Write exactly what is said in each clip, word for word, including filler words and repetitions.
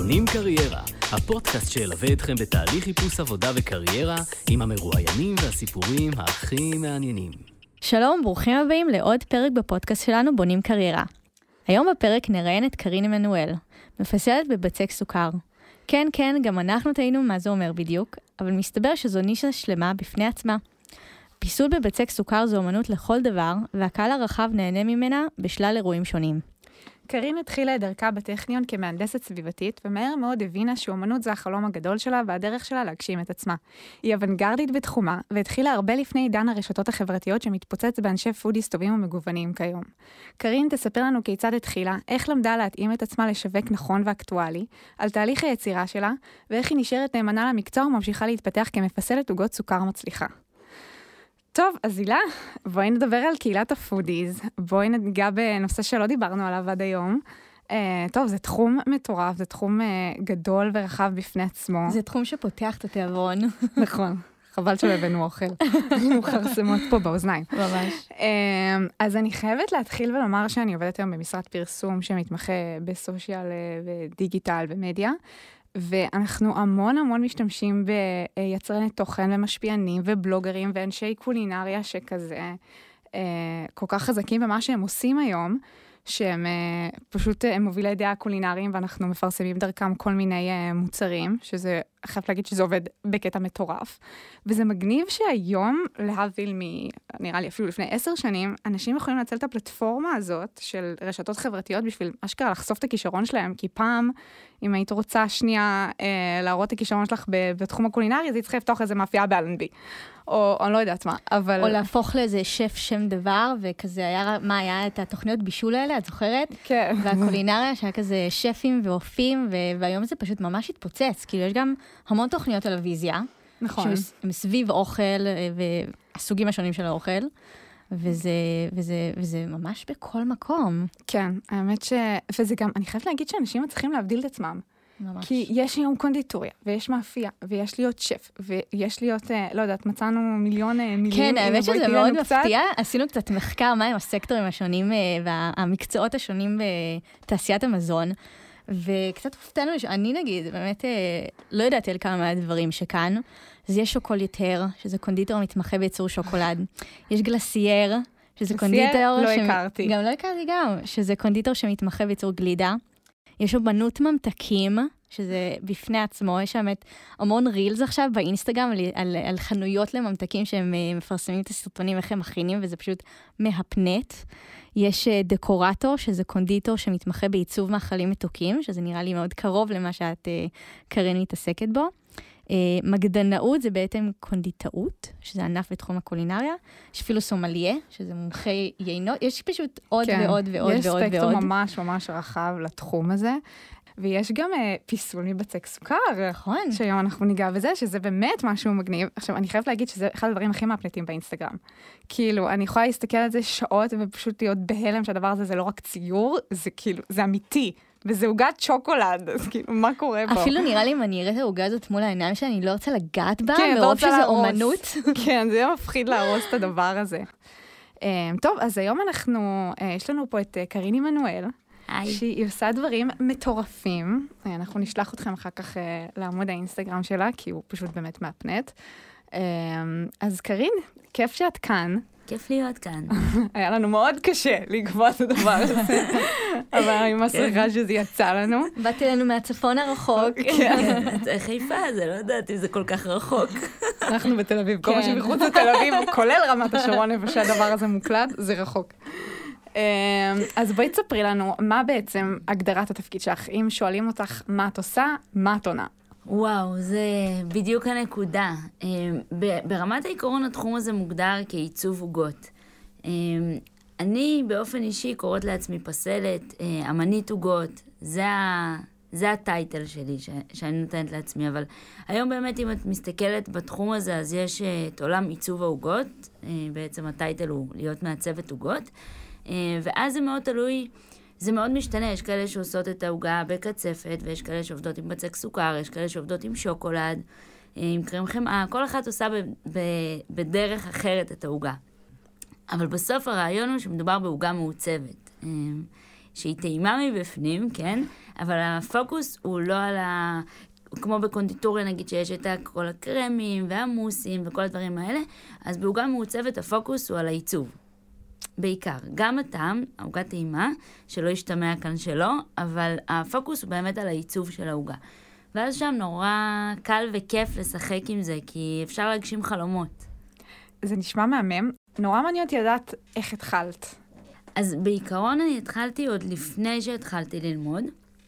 בונים קריירה, הפודקאסט שילווה אתכם בתהליך חיפוש עבודה וקריירה עם המרואיינים והסיפורים הכי מעניינים. שלום, ברוכים הבאים לעוד פרק בפודקאסט שלנו בונים קריירה. היום בפרק נראיין את קרין עמנואל, מפסלת בבצק סוכר. כן, כן, גם אנחנו טעינו מה זה אומר בדיוק, אבל מסתבר שזו נישה שלמה בפני עצמה. פיסול בבצק סוכר זו אומנות לכל דבר, והקהל הרחב נהנה ממנה בשלל אירועים שונים. קרין התחילה את דרכה בטכניון כמהנדסת סביבתית, ומהר מאוד הבינה שאומנות זה החלום הגדול שלה והדרך שלה להגשים את עצמה. היא אוונגרדית בתחומה, והתחילה הרבה לפני עידן הרשתות החברתיות שמתפוצץ באנשי פודיס טובים ומגוונים כיום. קרין תספר לנו כיצד התחילה, איך למדה להתאים את עצמה לשווק נכון ואקטואלי, על תהליך היצירה שלה, ואיך היא נשארת נאמנה למקצוע וממשיכה להתפתח כמפסלת עוגות סוכר מצליחה. טוב, אז הילה, בואי נדבר על קהילת הפודיז, בואי ניגע בנושא שלא דיברנו עליו עד היום. Uh, טוב, זה תחום מטורף, זה תחום uh, גדול ורחב בפני עצמו. זה תחום שפותח את התיאבון. נכון, חבל שלא הבאנו אוכל. הוא חרסמות פה באוזניים. ממש. Uh, אז אני חייבת להתחיל ולומר שאני עובדת היום במשרד פרסום שמתמחה בסושיאל ודיגיטל ומדיה, ואנחנו המון המון משתמשים ביצרני תוכן ומשפיענים ובלוגרים ואנשי קולינריה שכזה אה, כל כך חזקים במה שהם עושים היום, שהם אה, פשוט הם מובילי דעה קולינריים ואנחנו מפרסמים דרכם כל מיני אה, מוצרים, שזה, חייבת להגיד שזה עובד בקטע מטורף. וזה מגניב שהיום, להבדיל מ, נראה לי אפילו לפני עשר שנים, אנשים יכולים לנצל את הפלטפורמה הזאת של רשתות חברתיות בשביל אשכרה לחשוף את הכישרון שלהם, כי פעם, אם היית רוצה שנייה אה, להראות את הכישרון שלך בתחום הקולינרי, אז היא צריכה לפתוח איזה מאפייה באל אנד בי. או אני לא יודעת מה, אבל... או להפוך לאיזה שף שם דבר, וכזה היה, מה היה את התוכניות בישול האלה, את זוכרת? כן. והקולינריה שהיה כזה שפים ואופים, והיום זה פשוט ממש התפוצץ, כאילו יש גם המון תוכניות טלוויזיה, נכון. שהם סביב אוכל, והסוגים השונים של האוכל, וזה, וזה, וזה ממש בכל מקום. כן, האמת ש... וזה גם, אני חייבת להגיד שאנשים צריכים להבדיל את עצמם. ממש. כי יש היום קונדיטוריה, ויש מאפייה, ויש להיות שף, ויש להיות, לא יודעת, מצאנו מיליון מילים. כן, האמת שזה מאוד מפתיע. עשינו קצת מחקר מה עם הסקטורים השונים והמקצועות השונים בתעשיית המזון, וקצת הופתענו, אני נגיד, באמת לא ידעתי על כמה מהדברים שכאן, אז יש שוקולטר, שזה קונדיטור מתמחה בייצור שוקולד. יש גלסייר, שזה קונדיטור... לא הכרתי. גם לא הכרתי גם, שזה קונדיטור שמתמחה בייצור גלידה. יש אומנות ממתקים, שזה בפני עצמו, יש שם המון רילס עכשיו באינסטגרם על, על, על חנויות לממתקים שהם מפרסמים את הסרטונים איך הם מכינים, וזה פשוט מהפנט. יש דקורטור, שזה קונדיטור שמתמחה בעיצוב מאכלים מתוקים, שזה נראה לי מאוד קרוב למה שאת, קרין, מתעסקת בו. מגדנאות זה בעצם קונדיטאות, שזה ענף בתחום הקולינריה. יש אפילו סומליה, שזה מומחה יינות. יש פשוט עוד כן, ועוד ועוד יש ועוד. יש ספקטרום ועוד. ממש ממש רחב לתחום הזה. ויש גם uh, פיסול מבצק סוכר. נכון. שהיום אנחנו ניגע בזה, שזה באמת משהו מגניב. עכשיו, אני חייבת להגיד שזה אחד הדברים הכי מהפנטים באינסטגרם. כאילו, אני יכולה להסתכל על זה שעות ופשוט להיות בהלם שהדבר הזה זה לא רק ציור, זה כאילו, זה אמיתי. וזה עוגת שוקולד, אז כאילו, מה קורה פה? אפילו נראה לי אם אני אראה את העוגה הזאת מול העיניים שאני, אני לא רוצה לגעת בה, כן, מרוב שזה אומנות. כן, זה יהיה מפחיד להרוס את הדבר הזה. טוב, אז היום אנחנו, יש לנו פה את קרין עמנואל, שהיא עושה דברים מטורפים. אנחנו נשלח אתכם אחר כך לעמוד האינסטגרם שלה, כי הוא פשוט באמת מהפנט. אז קרין, כיף שאת כאן. כיף להיות כאן. היה לנו מאוד קשה לקבוע את הדבר הזה, אבל אני מסריחה שזה יצא לנו. באתי לנו מהצפון הרחוק. זה חיפה, זה לא יודעת אם זה כל כך רחוק. אנחנו בתל אביב, כל מה שמחוץ לתל אביב, כולל רמת השרון, איפה שהדבר הזה מוקלד, זה רחוק. אז בואי תספרי לנו, מה בעצם הגדרת התפקיד שלך? אם שואלים אותך מה את עושה, מה את עונה? וואו, זה בדיוק הנקודה. ברמת העיקרון התחום הזה מוגדר כעיצוב עוגות. אני באופן אישי קוראת לעצמי פסלת, אמנית עוגות, זה, זה הטייטל שלי ש, שאני נותנת לעצמי, אבל היום באמת אם את מסתכלת בתחום הזה, אז יש את עולם עיצוב העוגות, בעצם הטייטל הוא להיות מעצבת עוגות, ואז זה מאוד תלוי, זה מאוד משתנה, יש כאלה שעושות את העוגה בקצפת, ויש כאלה שעובדות עם בצק סוכר, יש כאלה שעובדות עם שוקולד, עם קרם חמאה, כל אחת עושה ב, ב, בדרך אחרת את העוגה. אבל בסוף הרעיון הוא שמדובר בעוגה מעוצבת. שהיא טעימה מבפנים, כן? אבל הפוקוס הוא לא על ה... כמו בקונדיטוריה נגיד שיש את כל הקרמים והמוסים וכל הדברים האלה, אז בעוגה מעוצבת הפוקוס הוא על העיצוב. בעיקר. גם הטעם, העוגה טעימה, שלא ישתמע כאן שלא, אבל הפוקוס הוא באמת על העיצוב של העוגה. ואז שם נורא קל וכיף לשחק עם זה, כי אפשר להגשים חלומות. זה נשמע מהמם. נורא מעניין אותי לדעת איך התחלת. אז בעיקרון אני התחלתי עוד לפני שהתחלתי ללמוד.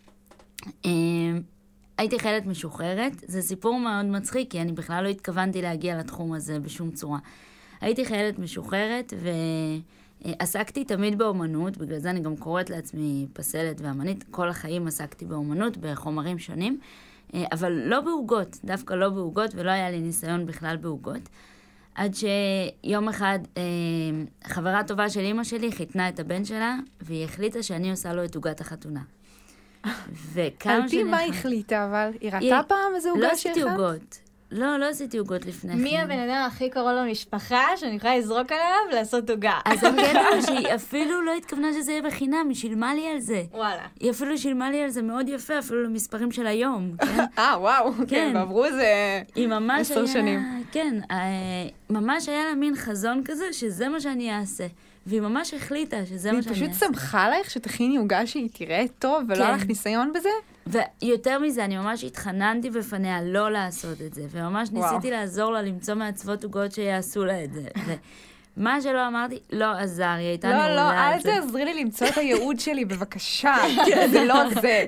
הייתי חיילת משוחררת. זה סיפור מאוד מצחיק, כי אני בכלל לא התכוונתי להגיע לתחום הזה בשום צורה. הייתי חיילת משוחררת, ועסקתי תמיד באומנות, בגלל זה אני גם קוראת לעצמי פסלת ואמנית. כל החיים עסקתי באומנות, בחומרים שונים, אבל לא בעוגות, דווקא לא בעוגות, ולא היה לי ניסיון בכלל בעוגות. עד שיום אחד חברה טובה של אמא שלי חיתנה את הבן שלה, והיא החליטה שאני עושה לו את עוגת החתונה. על פי מה החליטה, אבל היא ראתה פעם איזה עוגה שלך? לא עשיתי עוגות. לא, לא עשיתי עוגות לפני כן. מי הבן אדם הכי קרוב למשפחה שאני יכולה לזרוק עליו ולעשות עוגה? אז הקטע הוא שהיא אפילו לא התכוונה שזה יהיה בחינם, היא שילמה לי על זה. וואלה. היא אפילו שילמה לי על זה מאוד יפה, אפילו למספרים של היום. אה, וואו, כן, ועברו איזה עשר שנים. כן, ממש היה לה מין חזון כזה, שזה מה שאני אעשה. והיא ממש החליטה שזה מה שאני אעשה. והיא פשוט שמחה לך שתכיני עוגה שהיא תראה טוב, ולא לך ניסיון בזה? ויותר מזה, אני ממש התחננתי בפניה לא לעשות את זה, וממש ניסיתי לעזור לה למצוא מעצבות עוגות שיעשו לה את זה. ומה שלא אמרתי, לא עזר, היא הייתה נעולה. לא, לא, אל תעזרי לי למצוא את הייעוד שלי, בבקשה. זה לא זה.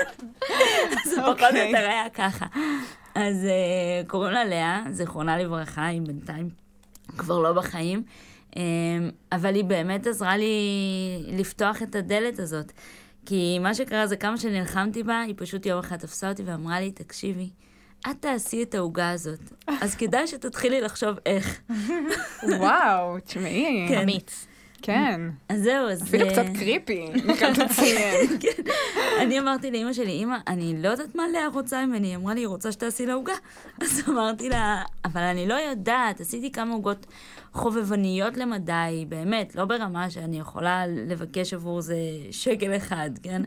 זה פחות או יותר היה ככה. אז קוראים לה לאה, זיכרונה לברכה, היא בינתיים כבר לא בחיים, אבל היא באמת עזרה לי לפתוח את הדלת הזאת. כי מה שקרה זה כמה שנלחמתי בה, היא פשוט יום אחד תפסה אותי ואמרה לי, תקשיבי, את תעשי את העוגה הזאת, אז כדאי שתתחילי לחשוב איך. וואו, תשמעי. אמיץ. כן. אז זהו, אז... אפילו קצת קריפי, מכאן תציין. אני אמרתי לאמא שלי, אמא, אני לא יודעת מה לאה רוצה ממני, היא אמרה לי, היא רוצה שתעשי לה עוגה. אז אמרתי לה, אבל אני לא יודעת, עשיתי כמה עוגות חובבניות למדי, באמת, לא ברמה שאני יכולה לבקש עבור זה שקל אחד, כן?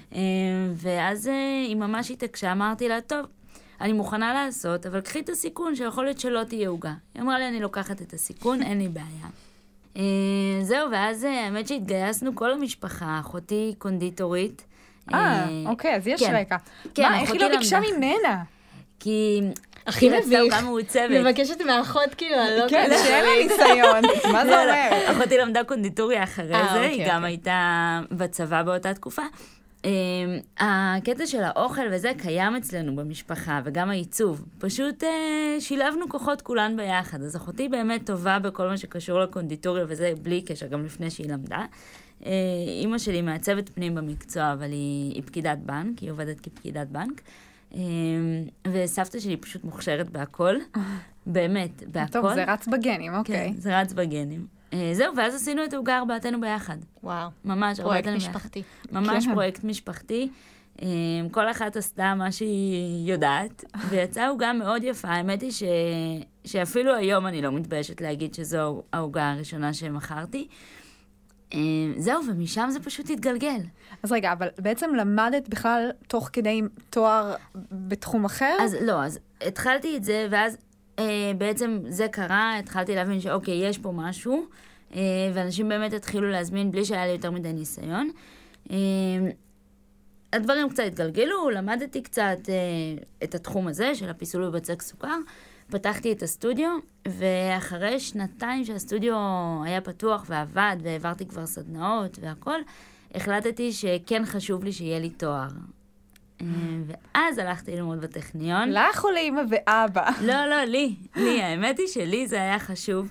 ואז היא ממש התעקשה, אמרתי לה, טוב, אני מוכנה לעשות, אבל קחי את הסיכון שיכול להיות שלא תהיה עוגה. היא אמרה לי, אני לוקחת את הסיכון, אין לי בעיה. זהו, ואז האמת שהתגייסנו כל המשפחה, אחותי קונדיטורית. אה, אוקיי, אז יש רקע. מה, איך היא לא ביקשה ממנה? כי... הכי מביך. גם מעוצבת. מבקשת מאחות כאילו, אני לא כן, שאין לה ניסיון. מה זה אומר? אחותי למדה קונדיטוריה אחרי זה, היא גם הייתה בצבא באותה תקופה. הקטע של האוכל וזה קיים אצלנו במשפחה, וגם העיצוב. פשוט שילבנו כוחות כולן ביחד. אז אחותי באמת טובה בכל מה שקשור לקונדיטוריה, וזה בלי קשר, גם לפני שהיא למדה. אמא שלי מעצבת פנים במקצוע, אבל היא, היא פקידת בנק, היא עובדת כפקידת בנק. וסבתא שלי פשוט מוכשרת בהכל, באמת, בהכל. טוב, זה רץ בגנים, אוקיי. כן, זה רץ בגנים. זהו, ואז עשינו את העוגה ארבעתנו ביחד. וואו. ממש, פרויקט משפחתי. ממש פרויקט משפחתי. כל אחת עשתה מה שהיא יודעת, ויצאה עוגה מאוד יפה. האמת היא ש... שאפילו היום אני לא מתביישת להגיד שזו העוגה הראשונה שמכרתי. זהו, ומשם זה פשוט התגלגל. אז רגע, אבל בעצם למדת בכלל תוך כדי תואר בתחום אחר? אז לא, אז התחלתי את זה, ואז אה, בעצם זה קרה, התחלתי להבין שאוקיי, יש פה משהו, אה, ואנשים באמת התחילו להזמין בלי שהיה לי יותר מדי ניסיון. אה, הדברים קצת התגלגלו, למדתי קצת אה, את התחום הזה של הפיסול ובצק סוכר, פתחתי את הסטודיו, ואחרי שנתיים שהסטודיו היה פתוח ועבד, והעברתי כבר סדנאות והכל, החלטתי שכן חשוב לי שיהיה לי תואר. ואז הלכתי ללמוד בטכניון. לך או לאמא ואבא? לא, לא, לי. לי, האמת היא שלי זה היה חשוב.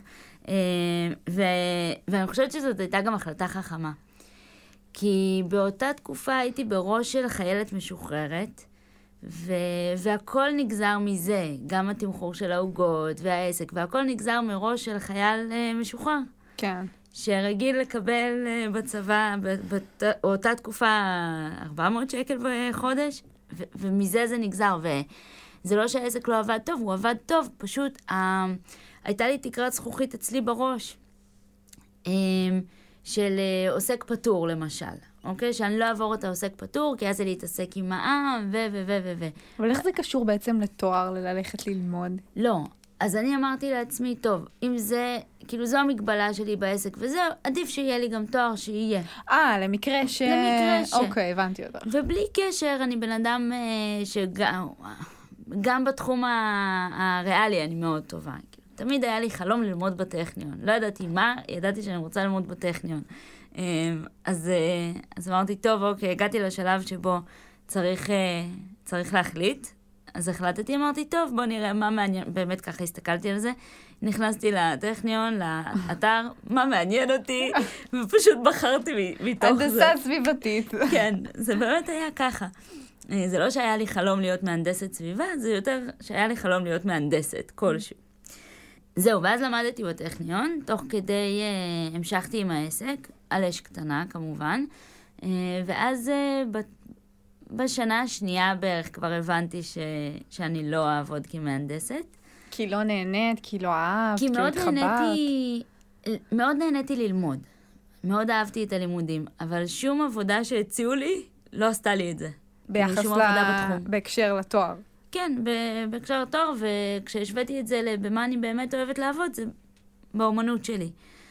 ואני חושבת שזאת הייתה גם החלטה חכמה. כי באותה תקופה הייתי בראש של חיילת משוחררת, ו- והכל נגזר מזה, גם התמחור של העוגות והעסק, והכל נגזר מראש של חייל uh, משוחרר. כן. שרגיל לקבל uh, בצבא, באותה תקופה, ארבע מאות שקל בחודש, ו- ומזה זה נגזר. וזה לא שהעסק לא עבד טוב, הוא עבד טוב, פשוט uh, הייתה לי תקרת זכוכית אצלי בראש. Uh, של עוסק פטור, למשל. אוקיי? שאני לא אעבור את העוסק פטור, כי אז זה להתעסק עם העם, ו, ו, ו, ו, ו. אבל איך זה קשור בעצם לתואר, ללכת ללמוד? לא. אז אני אמרתי לעצמי, טוב, אם זה, כאילו זו המגבלה שלי בעסק, וזה עדיף שיהיה לי גם תואר שיהיה. אה, למקרה ש... למקרה ש... אוקיי, הבנתי אותך. ובלי קשר, אני בן אדם אה, שגם גם בתחום הריאלי אני מאוד טובה. כאילו, תמיד היה לי חלום ללמוד בטכניון. לא ידעתי מה, ידעתי שאני רוצה ללמוד בטכניון. אה, אז, אה, אז אמרתי, טוב, אוקיי, הגעתי לשלב שבו צריך, אה, צריך להחליט. אז החלטתי, אמרתי, טוב, בוא נראה מה מעניין, באמת ככה הסתכלתי על זה, נכנסתי לטכניון, לאתר, מה מעניין אותי, ופשוט בחרתי מתוך זה. הנדסה סביבתית. כן, זה באמת היה ככה. זה לא שהיה לי חלום להיות מהנדסת סביבה, זה יותר שהיה לי חלום להיות מהנדסת, כלשהו. זהו, ואז למדתי בטכניון, תוך כדי uh, המשכתי עם העסק, על אש קטנה כמובן, uh, ואז uh, בת... בשנה השנייה בערך כבר הבנתי ש... שאני לא אעבוד כמהנדסת. כי לא נהנית, כי לא אהבת, כי מאוד התחברת. נהניתי, מאוד נהניתי ללמוד. מאוד אהבתי את הלימודים, אבל שום עבודה שהציעו לי לא עשתה לי את זה. ביחס שום ל... עבודה בתחום. בהקשר לתואר. כן, ב- בהקשר לתואר, וכשהשוויתי את זה במה אני באמת אוהבת לעבוד, זה באומנות שלי.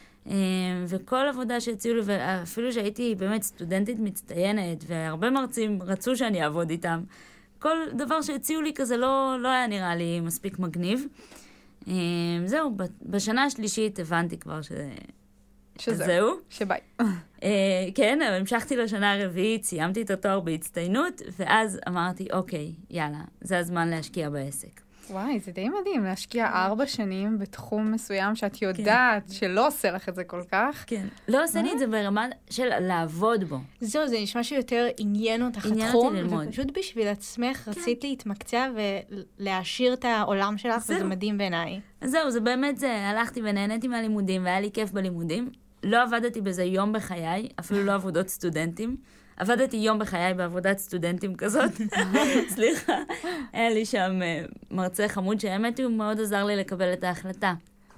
וכל עבודה שהציעו לי, ואפילו שהייתי באמת סטודנטית מצטיינת, והרבה מרצים רצו שאני אעבוד איתם, כל דבר שהציעו לי כזה לא, לא היה נראה לי מספיק מגניב. זהו, בשנה השלישית הבנתי כבר שזה... שזהו. שביי. כן, אבל המשכתי לשנה הרביעית, סיימתי את התואר בהצטיינות, ואז אמרתי, אוקיי, יאללה, זה הזמן להשקיע בעסק. וואי, זה די מדהים, להשקיע ארבע שנים בתחום מסוים שאת יודעת שלא עושה לך את זה כל כך. כן. לא עושה לי את זה ברמה של לעבוד בו. זהו, זה נשמע שיותר עניין אותך התחום, ופשוט בשביל עצמך רצית להתמקצע ולהעשיר את העולם שלך, וזה מדהים בעיניי. זהו, זה באמת זה, הלכתי ונהניתי מהלימודים, והיה לי כיף בלימודים. לא עבדתי בזה יום בחיי, אפילו לא עבודות סטודנטים. עבדתי יום בחיי בעבודת סטודנטים כזאת. סליחה. היה לי שם מרצה חמוד שהאמת הוא מאוד עזר לי לקבל את ההחלטה.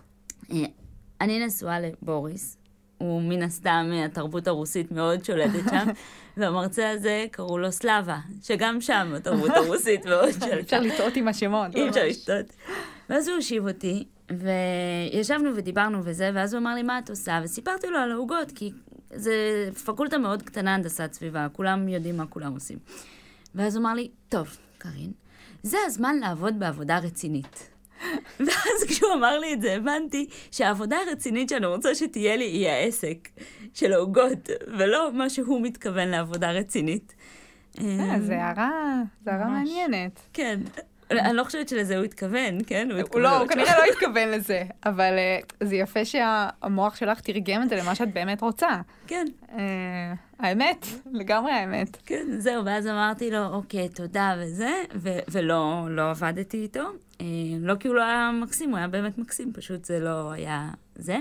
אני נשואה לבוריס, הוא מן הסתם התרבות הרוסית מאוד שולטת שם, והמרצה הזה קראו לו סלאבה, שגם שם התרבות הרוסית מאוד שולטת. אפשר לטעות עם השמות. אי אפשר לטעות. ואז הוא הושיב אותי, וישבנו ודיברנו וזה, ואז הוא אמר לי, מה את עושה? וסיפרתי לו על העוגות, כי זה פקולטה מאוד קטנה, הנדסת סביבה, כולם יודעים מה כולם עושים. ואז הוא אמר לי, טוב, קרין, זה הזמן לעבוד בעבודה רצינית. ואז כשהוא אמר לי את זה, הבנתי שהעבודה הרצינית שאני רוצה שתהיה לי היא העסק של העוגות, ולא מה שהוא מתכוון לעבודה רצינית. זה הערה, זה הערה מעניינת. כן. אני לא חושבת שלזה הוא התכוון, כן? הוא לא, הוא כנראה לא התכוון לזה, אבל זה יפה שהמוח שלך תרגם את זה למה שאת באמת רוצה. כן. האמת, לגמרי האמת. כן, זהו, ואז אמרתי לו, אוקיי, תודה וזה, ולא, לא עבדתי איתו. לא כי הוא לא היה מקסים, הוא היה באמת מקסים, פשוט זה לא היה זה.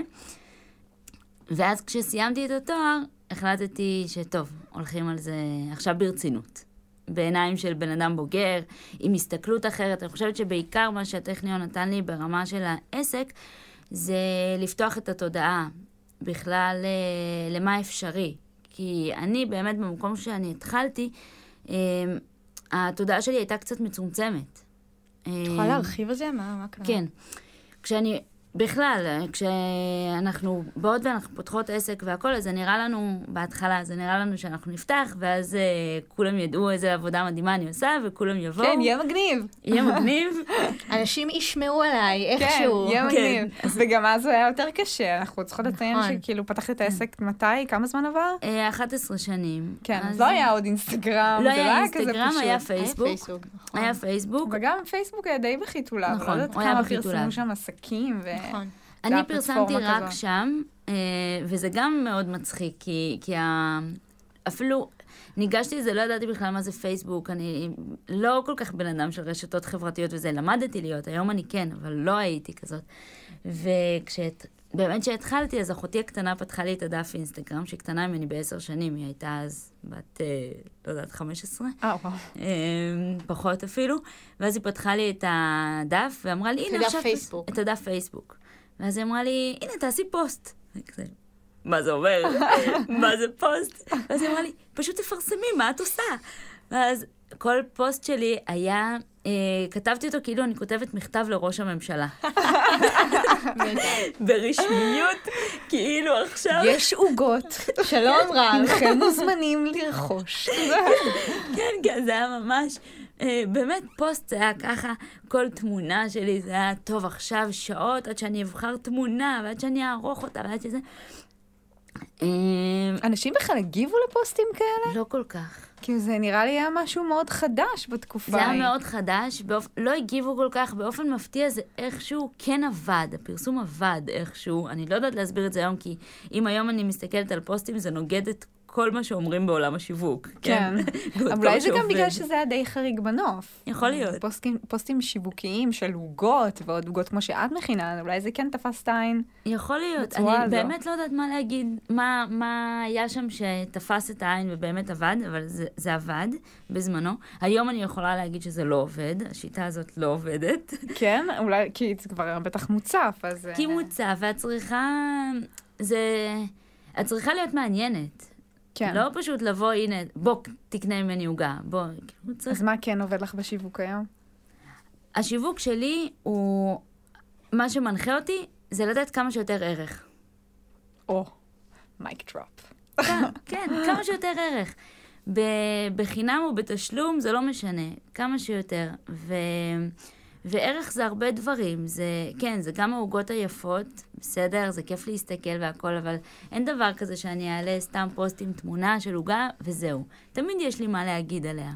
ואז כשסיימתי את התואר, החלטתי שטוב, הולכים על זה עכשיו ברצינות. בעיניים של בן אדם בוגר, עם הסתכלות אחרת. אני חושבת שבעיקר מה שהטכניון נתן לי ברמה של העסק, זה לפתוח את התודעה בכלל למה אפשרי. כי אני באמת במקום שאני התחלתי, התודעה שלי הייתה קצת מצומצמת. תוכל להרחיב על זה? מה, מה קרה? כן. כשאני... בכלל, כשאנחנו באות ואנחנו פותחות עסק והכל, אז זה נראה לנו, בהתחלה, זה נראה לנו שאנחנו נפתח, ואז uh, כולם ידעו איזה עבודה מדהימה אני עושה, וכולם יבואו. כן, יהיה מגניב. יהיה מגניב. אנשים ישמעו עליי, איכשהו. כן, יהיה מגניב. וגם אז הוא היה יותר קשה. אנחנו צריכות לציין שכאילו פתחת את העסק מתי? כמה זמן עבר? אחת עשרה שנים. כן, אז לא היה עוד אינסטגרם. לא היה אינסטגרם, היה פייסבוק. היה פייסבוק. וגם פייסבוק היה די בחיתולה. נכון, הוא היה בחיתולה. נכון. אני פרסמתי רק שם, וזה גם מאוד מצחיק, כי אפילו ניגשתי לזה, לא ידעתי בכלל מה זה פייסבוק, אני לא כל כך בן אדם של רשתות חברתיות וזה, למדתי להיות, היום אני כן, אבל לא הייתי כזאת. ובאמת שהתחלתי, אז אחותי הקטנה פתחה לי את הדף אינסטגרם, שהיא קטנה ממני בעשר שנים, היא הייתה אז בת, לא יודעת, חמש עשרה. אה, וואו. פחות אפילו. ואז היא פתחה לי את הדף, ואמרה לי, הנה עכשיו... פייסבוק. את הדף פייסבוק. ואז היא אמרה לי, הנה, תעשי פוסט. כזה, מה זה אומר? מה זה פוסט? ואז היא אמרה לי, פשוט תפרסמי, מה את עושה? ואז כל פוסט שלי היה, אה, כתבתי אותו כאילו אני כותבת מכתב לראש הממשלה. ברשמיות, כאילו עכשיו... יש עוגות. שלום רב. אינכם מוזמנים לרכוש. כן, כן, זה היה ממש... אה, באמת, פוסט זה היה ככה, כל תמונה שלי זה היה טוב עכשיו שעות, עד שאני אבחר תמונה, ועד שאני אערוך אותה, ועד שזה... אה, אנשים בכלל הגיבו לפוסטים כאלה? לא כל כך. כאילו זה נראה לי היה משהו מאוד חדש בתקופה. זה היה מאוד חדש, באופ... לא הגיבו כל כך, באופן מפתיע זה איכשהו כן עבד, הפרסום עבד איכשהו, אני לא יודעת להסביר את זה היום, כי אם היום אני מסתכלת על פוסטים, זה נוגד את כל מה שאומרים בעולם השיווק. כן, אבל אולי זה גם בגלל שזה היה די חריג בנוף. יכול להיות. פוסטים, פוסטים שיווקיים של עוגות, ועוד עוגות כמו שאת מכינה, אולי זה כן תפס את העין. יכול להיות, אני באמת לא יודעת מה להגיד, מה, מה היה שם שתפס את העין ובאמת עבד, אבל זה, זה עבד בזמנו. היום אני יכולה להגיד שזה לא עובד, השיטה הזאת לא עובדת. כן, אולי, כי זה כבר בטח מוצף, אז... כי מוצף, ואת צריכה, זה, את צריכה להיות מעניינת. כן. לא פשוט לבוא, הנה, בוא, תקנה ממני עוגה, בוא. אז מה כן עובד לך בשיווק היום? השיווק שלי הוא, מה שמנחה אותי, זה לתת כמה שיותר ערך. או, מייק דרופ. כן, כן, כמה שיותר ערך. בחינם או בתשלום, זה לא משנה, כמה שיותר. ו... וערך זה הרבה דברים, זה, כן, זה גם העוגות היפות, בסדר, זה כיף להסתכל והכל, אבל אין דבר כזה שאני אעלה סתם פוסט עם תמונה של עוגה, וזהו. תמיד יש לי מה להגיד עליה.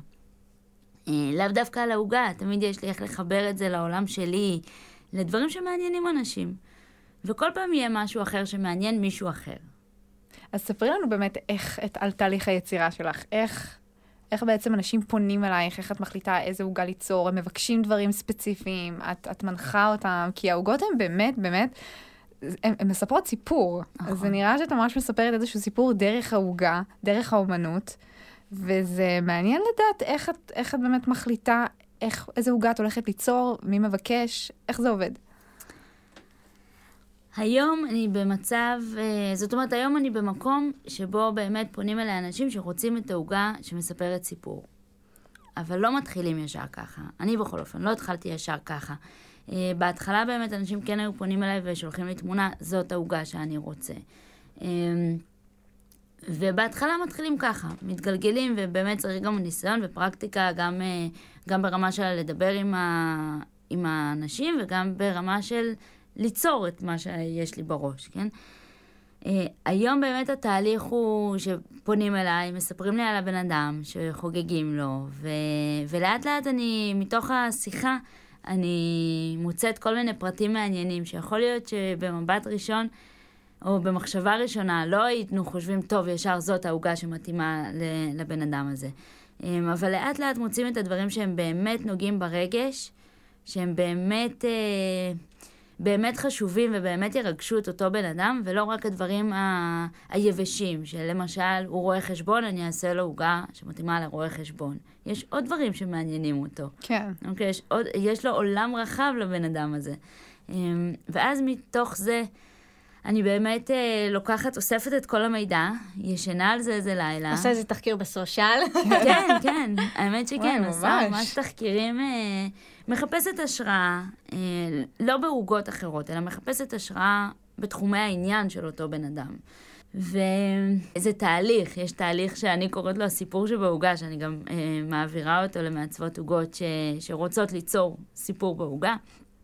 לאו דווקא על העוגה, תמיד יש לי איך לחבר את זה לעולם שלי, לדברים שמעניינים אנשים. וכל פעם יהיה משהו אחר שמעניין מישהו אחר. אז ספרי לנו באמת איך, את, על תהליך היצירה שלך, איך... איך בעצם אנשים פונים אלייך, איך את מחליטה איזה עוגה ליצור, הם מבקשים דברים ספציפיים, את, את מנחה אותם, כי העוגות הן באמת, באמת, הן מספרות סיפור. נכון. אז זה נראה שאת ממש מספרת איזשהו סיפור דרך העוגה, דרך האומנות, וזה מעניין לדעת איך את, איך את באמת מחליטה, איך, איזה עוגה את הולכת ליצור, מי מבקש, איך זה עובד. היום אני במצב, זאת אומרת, היום אני במקום שבו באמת פונים אליי אנשים שרוצים את העוגה שמספרת סיפור. אבל לא מתחילים ישר ככה. אני בכל אופן, לא התחלתי ישר ככה. בהתחלה באמת אנשים כן היו פונים אליי ושולחים לי תמונה, זאת העוגה שאני רוצה. ובהתחלה מתחילים ככה, מתגלגלים, ובאמת צריך גם ניסיון ופרקטיקה, גם, גם ברמה של לדבר עם, ה, עם האנשים, וגם ברמה של ליצור את מה שיש לי בראש, כן? Uh, היום באמת התהליך הוא שפונים אליי, מספרים לי על הבן אדם, שחוגגים לו, ו... ולאט לאט אני, מתוך השיחה, אני מוצאת כל מיני פרטים מעניינים, שיכול להיות שבמבט ראשון, או במחשבה ראשונה, לא היינו חושבים, טוב, ישר זאת העוגה שמתאימה לבן אדם הזה. Um, אבל לאט לאט מוצאים את הדברים שהם באמת נוגעים ברגש, שהם באמת... Uh, באמת חשובים ובאמת ירגשו את אותו בן אדם, ולא רק הדברים ה- היבשים, שלמשל, הוא רואה חשבון, אני אעשה לו עוגה שמתאימה לרואה חשבון. יש עוד דברים שמעניינים אותו. כן. אוקיי, יש, עוד, יש לו עולם רחב לבן אדם הזה. ואז מתוך זה, אני באמת אה, לוקחת, אוספת את כל המידע, ישנה על זה איזה לילה. עושה איזה תחקיר בסושיאל. כן, כן, האמת שכן, וואי, עושה ממש. ממש תחקירים, אה, מחפשת השראה, אה, לא בעוגות אחרות, אלא מחפשת השראה בתחומי העניין של אותו בן אדם. וזה תהליך, יש תהליך שאני קוראת לו הסיפור שבעוגה, שאני גם אה, מעבירה אותו למעצבות עוגות ש, שרוצות ליצור סיפור בעוגה.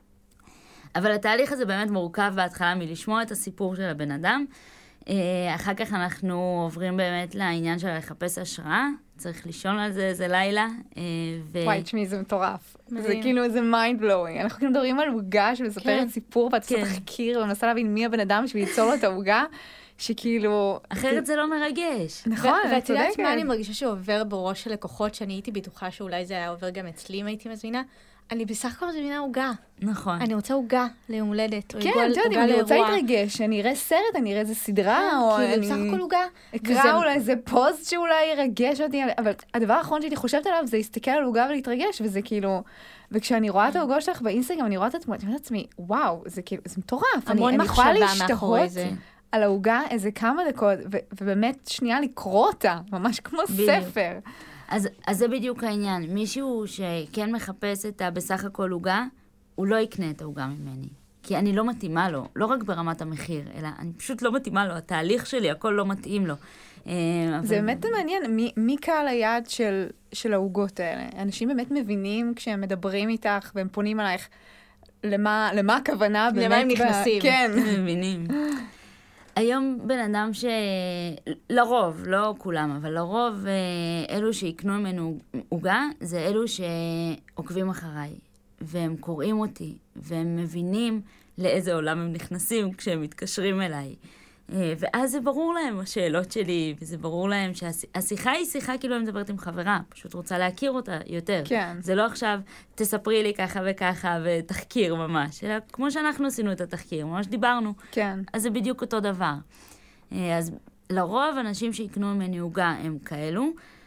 אבל התהליך הזה באמת מורכב בהתחלה מלשמוע את הסיפור של הבן אדם. אחר כך אנחנו עוברים באמת לעניין של לחפש השראה. צריך לישון על זה איזה לילה. ו... וואי, תשמעי, זה מטורף. זה כאילו איזה mind blowing. אנחנו כאילו מדברים על עוגה שמספרת כן. סיפור, ואת עושה כן. תחקיר ומנסה להבין מי הבן אדם בשביל ליצור לו את העוגה, שכאילו... אחרת זה לא מרגש. נכון, את ואת יודעת צודקת. מה אני מרגישה שעובר בראש של לקוחות, שאני הייתי בטוחה שאולי זה היה עובר גם אצלי אם הייתי מזמינה? אני בסך הכל מזמינה עוגה. נכון. אני רוצה עוגה ליום הולדת, או כן, עוגה את יודעת, אם עוגה אני רוצה לאירוע. להתרגש, אני אראה סרט, אני אראה איזה סדרה, או כאילו, אני... בסך הכל עוגה. אקרא וזה- אולי איזה פוסט שאולי ירגש אותי, אבל הדבר האחרון שהייתי חושבת עליו זה להסתכל על עוגה ולהתרגש, וזה כאילו... וכשאני רואה את העוגה שלך באינסטגרם, אני רואה את התמונה, אני אומרת לעצמי, וואו, זה כאילו, זה מטורף. המון אני, אני יכולה מחשבה להשתהות מאחורי זה. על העוגה איזה כמה דקות, ו- ובאמת שנייה לקרוא אותה, ממש כמו בדיוק. ספר. אז, אז זה בדיוק העניין. מישהו שכן מחפש את בסך הכל עוגה, הוא לא יקנה את העוגה ממני. כי אני לא מתאימה לו, לא רק ברמת המחיר, אלא אני פשוט לא מתאימה לו. התהליך שלי, הכל לא מתאים לו. אבל... זה באמת מעניין, מי, מי קהל היעד של, של העוגות האלה? אנשים באמת מבינים כשהם מדברים איתך והם פונים עלייך, למה, למה הכוונה באמת? למה הם נכנסים. ב... כן. מבינים. היום בן אדם ש... לרוב, לא כולם, אבל לרוב אלו שיקנו ממנו עוגה, זה אלו שעוקבים אחריי, והם קוראים אותי, והם מבינים לאיזה עולם הם נכנסים כשהם מתקשרים אליי. ואז זה ברור להם השאלות שלי, וזה ברור להם שהשיחה היא שיחה כאילו אני מדברת עם חברה, פשוט רוצה להכיר אותה יותר. כן. זה לא עכשיו, תספרי לי ככה וככה, ותחקיר ממש, אלא כמו שאנחנו עשינו את התחקיר, ממש דיברנו. כן. אז זה בדיוק אותו דבר. אז לרוב אנשים שיקנו ממני עוגה הם כאלו.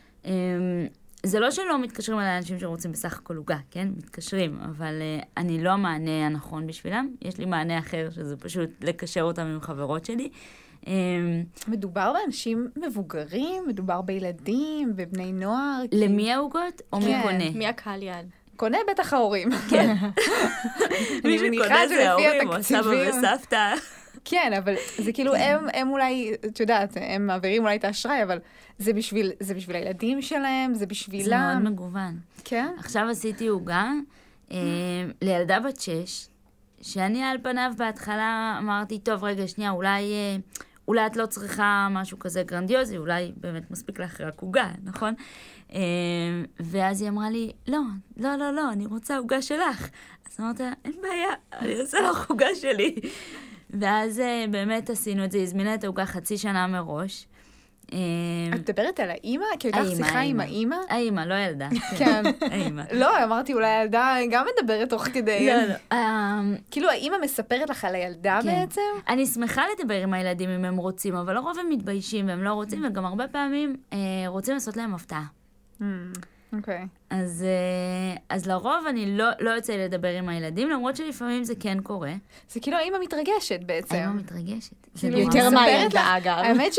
זה לא שלא מתקשרים על האנשים שרוצים בסך הכל עוגה, כן? מתקשרים, אבל uh, אני לא המענה הנכון בשבילם. יש לי מענה אחר, שזה פשוט לקשר אותם עם חברות שלי. Um, מדובר באנשים מבוגרים, מדובר בילדים, בבני נוער. למי העוגות או כן. מי קונה? מי הקהל יעד? קונה בטח ההורים. כן. אני מי מניחה שקונה זה שלפי ההורים, או סבא התקציבים. וסבתא. כן, אבל זה כאילו, הם, הם אולי, את יודעת, הם מעבירים אולי את האשראי, אבל זה בשביל, זה בשביל הילדים שלהם, זה בשבילם. זה מאוד מגוון. כן? עכשיו עשיתי עוגה אה, לילדה בת שש, שאני על פניו בהתחלה אמרתי, טוב, רגע, שנייה, אולי, אה, אולי את לא צריכה משהו כזה גרנדיוזי, אולי באמת מספיק לך רק עוגה, נכון? אה, ואז היא אמרה לי, לא, לא, לא, לא, אני רוצה עוגה שלך. אז אמרתי, אין בעיה, אני אעשה לך עוגה שלי. ואז באמת עשינו את זה, הזמינה את העוגה חצי שנה מראש. את מדברת על האמא? כי הייתה לך שיחה עם האמא? האמא, לא ילדה. כן. האמא. לא, אמרתי, אולי הילדה גם מדברת תוך כדי. לא, לא. כאילו, האמא מספרת לך על הילדה בעצם? אני שמחה לדבר עם הילדים אם הם רוצים, אבל לרוב הם מתביישים והם לא רוצים, וגם הרבה פעמים רוצים לעשות להם הפתעה. אוקיי. אז, אז לרוב אני לא, לא יוצא לדבר עם הילדים, למרות שלפעמים זה כן קורה. זה כאילו האמא מתרגשת בעצם. האמא מתרגשת. כאילו, יותר מהילדה, אגב. האמת ש...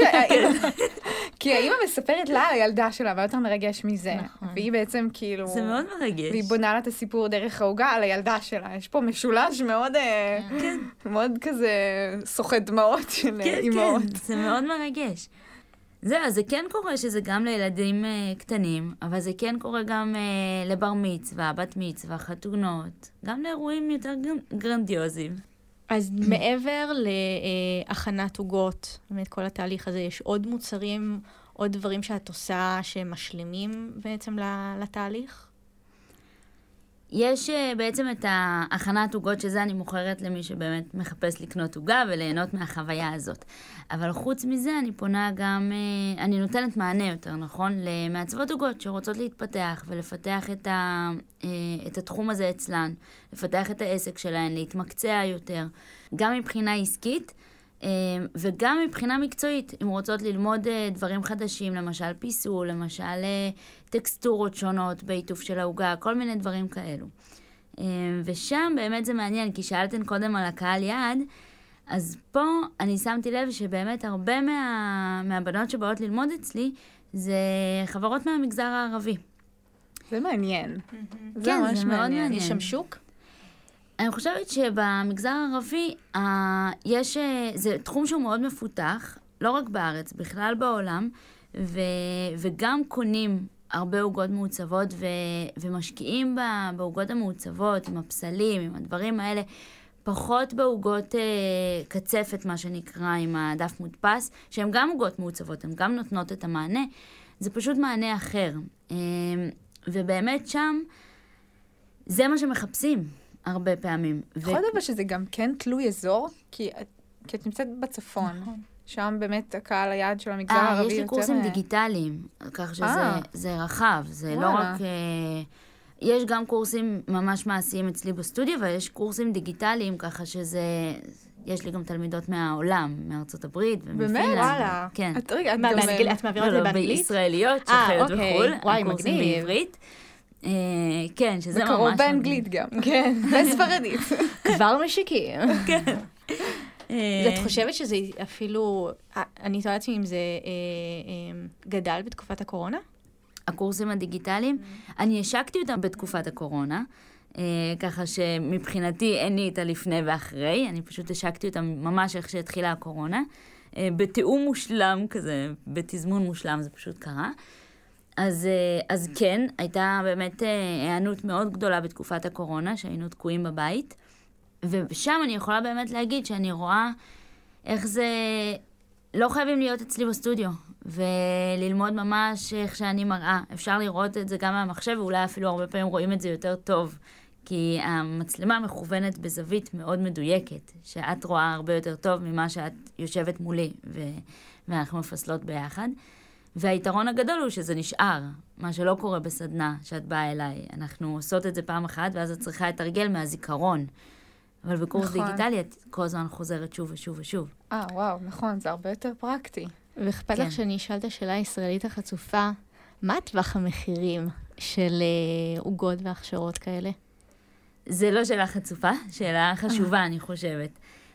כי האמא מספרת לה על הילדה שלה, ויותר מרגש מזה. והיא בעצם כאילו... זה מאוד מרגש. והיא בונה לה את הסיפור דרך העוגה על הילדה שלה. יש פה משולש מאוד... כן. מאוד כזה סוחט דמעות של אימהות. כן, כן, זה מאוד מרגש. זהו, זה כן קורה שזה גם לילדים uh, קטנים, אבל זה כן קורה גם uh, לבר מצווה, בת מצווה, חתונות, גם לאירועים יותר גרנדיוזיים. אז מעבר להכנת עוגות, באמת כל התהליך הזה, יש עוד מוצרים, עוד דברים שאת עושה שמשלימים בעצם לתהליך? יש uh, בעצם את ההכנת עוגות, שזה אני מוכרת למי שבאמת מחפש לקנות עוגה וליהנות מהחוויה הזאת. אבל חוץ מזה אני פונה גם, uh, אני נותנת מענה יותר, נכון? למעצבות עוגות שרוצות להתפתח ולפתח את, ה, uh, את התחום הזה אצלן, לפתח את העסק שלהן, להתמקצע יותר, גם מבחינה עסקית, uh, וגם מבחינה מקצועית, אם רוצות ללמוד uh, דברים חדשים, למשל פיסול, למשל uh, טקסטורות שונות בעיטוף של העוגה, כל מיני דברים כאלו. Uh, ושם באמת זה מעניין, כי שאלתן קודם על הקהל יעד, אז פה אני שמתי לב שבאמת הרבה מה, מהבנות שבאות ללמוד אצלי, זה חברות מהמגזר הערבי. זה מעניין. זה כן, ממש זה מאוד מעניין. מעניין. יש שם שוק? אני חושבת שבמגזר הערבי, אה, יש, אה, זה תחום שהוא מאוד מפותח, לא רק בארץ, בכלל בעולם, ו, וגם קונים הרבה עוגות מעוצבות, ו, ומשקיעים בה, בעוגות המעוצבות, עם הפסלים, עם הדברים האלה, פחות בעוגות אה, קצפת, מה שנקרא, עם הדף מודפס, שהן גם עוגות מעוצבות, הן גם נותנות את המענה, זה פשוט מענה אחר. אה, ובאמת שם, זה מה שמחפשים הרבה פעמים. יכול להיות אבל שזה גם כן תלוי אזור, כי, כי את נמצאת בצפון. נכון. שם באמת הקהל היעד של המגזר הערבי יותר... יש לי קורסים דיגיטליים, כך שזה זה רחב, זה לא רק... יש גם קורסים ממש מעשיים אצלי בסטודיו, ויש קורסים דיגיטליים, ככה שזה... יש לי גם תלמידות מהעולם, מארצות הברית ומפינלנד. באמת? וואלה. כן. את רגע, את מה, באנגלית? את מעבירה את זה באנגלית? בישראליות אה, שחיות אוקיי. בחו"ל, וואי, הקורסים מגניב. בעברית. כן, שזה ממש... בקרוב באנגלית גם. כן. וספרדית. כבר משיקים. כן. את חושבת שזה אפילו, אני תוהה לעצמי אם זה גדל בתקופת הקורונה? הקורסים הדיגיטליים, אני השקתי אותם בתקופת הקורונה, ככה שמבחינתי אין לי את הלפני ואחרי, אני פשוט השקתי אותם ממש איך שהתחילה הקורונה, בתיאום מושלם כזה, בתזמון מושלם זה פשוט קרה. אז, אז כן, הייתה באמת הענות מאוד גדולה בתקופת הקורונה, שהיינו תקועים בבית, ושם אני יכולה באמת להגיד שאני רואה איך זה, לא חייבים להיות אצלי בסטודיו, וללמוד ממש איך שאני מראה. אפשר לראות את זה גם מהמחשב, ואולי אפילו הרבה פעמים רואים את זה יותר טוב, כי המצלמה מכוונת בזווית מאוד מדויקת, שאת רואה הרבה יותר טוב ממה שאת יושבת מולי, ו... ואנחנו מפסלות ביחד. והיתרון הגדול הוא שזה נשאר, מה שלא קורה בסדנה שאת באה אליי. אנחנו עושות את זה פעם אחת, ואז את צריכה לתרגל מהזיכרון. אבל בקורס נכון. דיגיטלי את כל הזמן חוזרת שוב ושוב ושוב. אה, וואו, נכון, זה הרבה יותר פרקטי. ואכפת כן. לך שאני אשאל את השאלה הישראלית החצופה, מה טווח המחירים של עוגות והכשרות כאלה? זה לא שאלה חצופה, שאלה חשובה, אני חושבת.